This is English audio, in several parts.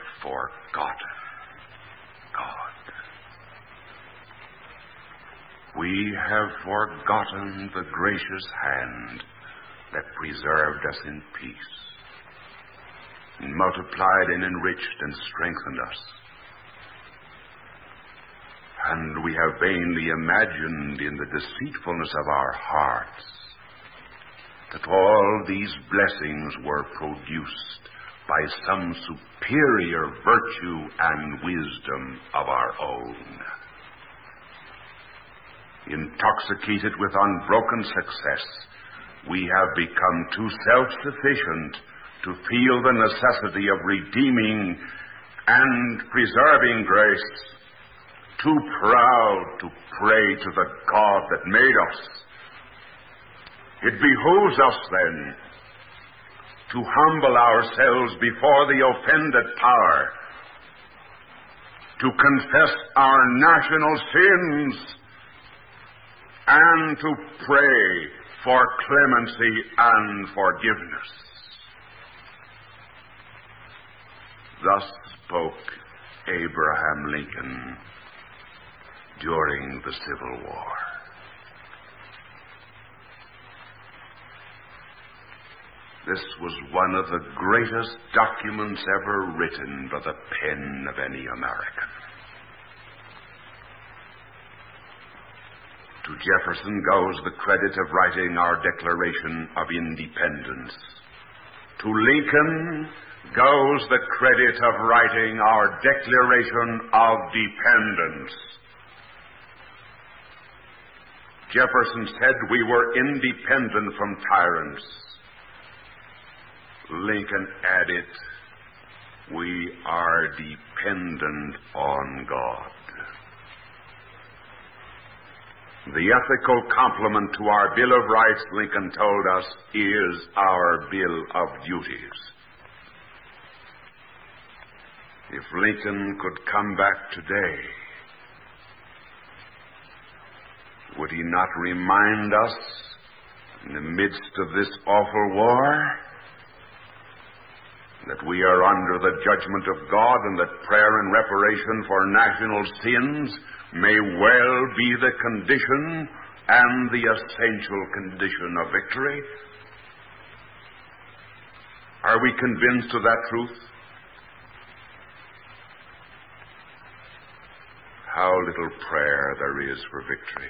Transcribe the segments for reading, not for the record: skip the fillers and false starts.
forgotten God. We have forgotten the gracious hand that preserved us in peace, and multiplied and enriched and strengthened us. And we have vainly imagined in the deceitfulness of our hearts that all these blessings were produced by some superior virtue and wisdom of our own. Intoxicated with unbroken success, we have become too self-sufficient to feel the necessity of redeeming and preserving grace, too proud to pray to the God that made us. It behooves us, then, to humble ourselves before the offended power, to confess our national sins, and to pray for clemency and forgiveness. Thus spoke Abraham Lincoln during the Civil War. This was one of the greatest documents ever written by the pen of any American. To Jefferson goes the credit of writing our Declaration of Independence. To Lincoln goes the credit of writing our Declaration of Dependence. Jefferson said we were independent from tyrants. Lincoln added, we are dependent on God. The ethical complement to our Bill of Rights, Lincoln told us, is our Bill of Duties. If Lincoln could come back today, would he not remind us, in the midst of this awful war, that we are under the judgment of God, and that prayer and reparation for national sins may well be the condition and the essential condition of victory? Are we convinced of that truth? How little prayer there is for victory,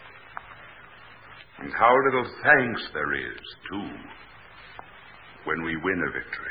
and how little thanks there is, too, when we win a victory.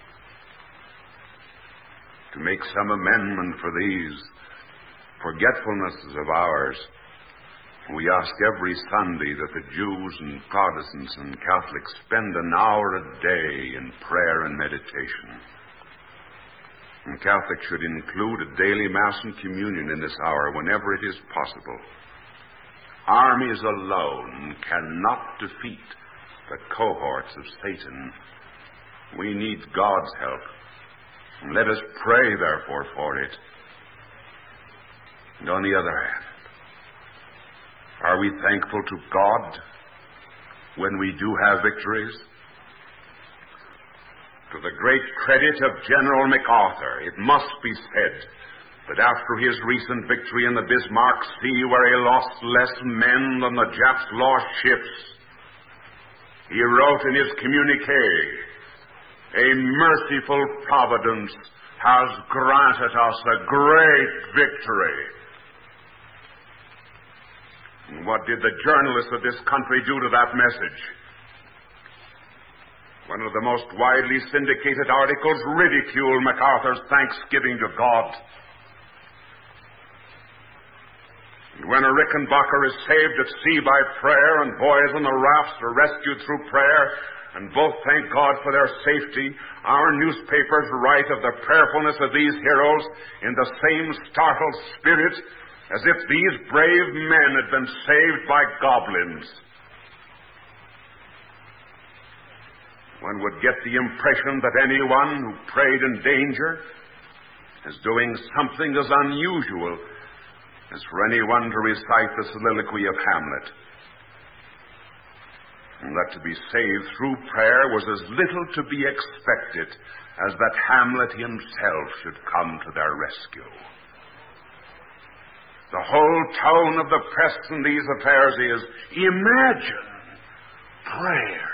To make some amendment for these forgetfulnesses of ours, we ask every Sunday that the Jews and Protestants and Catholics spend an hour a day in prayer and meditation. And Catholics should include a daily Mass and Communion in this hour whenever it is possible. Armies alone cannot defeat the cohorts of Satan. We need God's help. And let us pray, therefore, for it. And on the other hand, are we thankful to God when we do have victories? To the great credit of General MacArthur, it must be said that after his recent victory in the Bismarck Sea, where he lost less men than the Japs lost ships, he wrote in his communiqué, "A merciful providence has granted us a great victory." And what did the journalists of this country do to that message? One of the most widely syndicated articles ridiculed MacArthur's thanksgiving to God. And when a Rickenbacker is saved at sea by prayer, and boys on the rafts are rescued through prayer, and both thank God for their safety, our newspapers write of the prayerfulness of these heroes in the same startled spirit as if these brave men had been saved by goblins. One would get the impression that anyone who prayed in danger is doing something as unusual as for anyone to recite the soliloquy of Hamlet. and that to be saved through prayer was as little to be expected as that Hamlet himself should come to their rescue. The whole tone of the press in these affairs is, imagine prayer.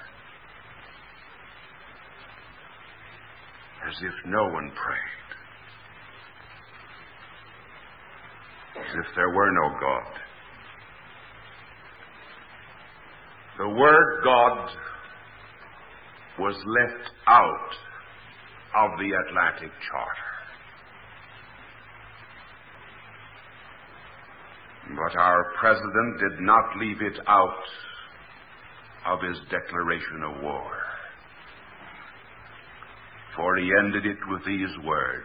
As if no one prayed. As if there were no God. The word God was left out of the Atlantic Charter. But our president did not leave it out of his declaration of war. For he ended it with these words,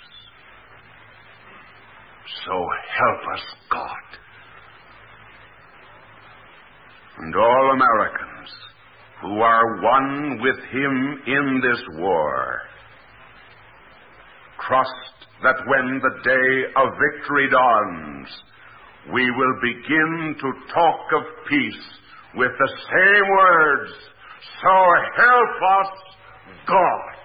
so help us God. And all Americans who are one with him in this war trust that when the day of victory dawns, we will begin to talk of peace with the same words, so help us God.